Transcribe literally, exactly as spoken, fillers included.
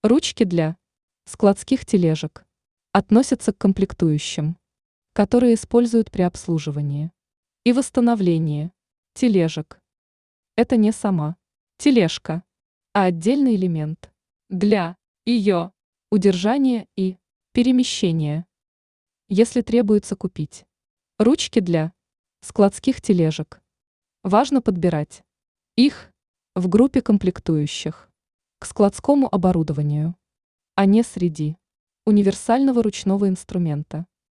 Ручки для складских тележек относятся к комплектующим, которые используют при обслуживании и восстановлении тележек. Это не сама тележка, а отдельный элемент для ее удержания и перемещения. Если требуется купить ручки для складских тележек, важно подбирать их в группе комплектующих к складскому оборудованию, а не среди универсального ручного инструмента.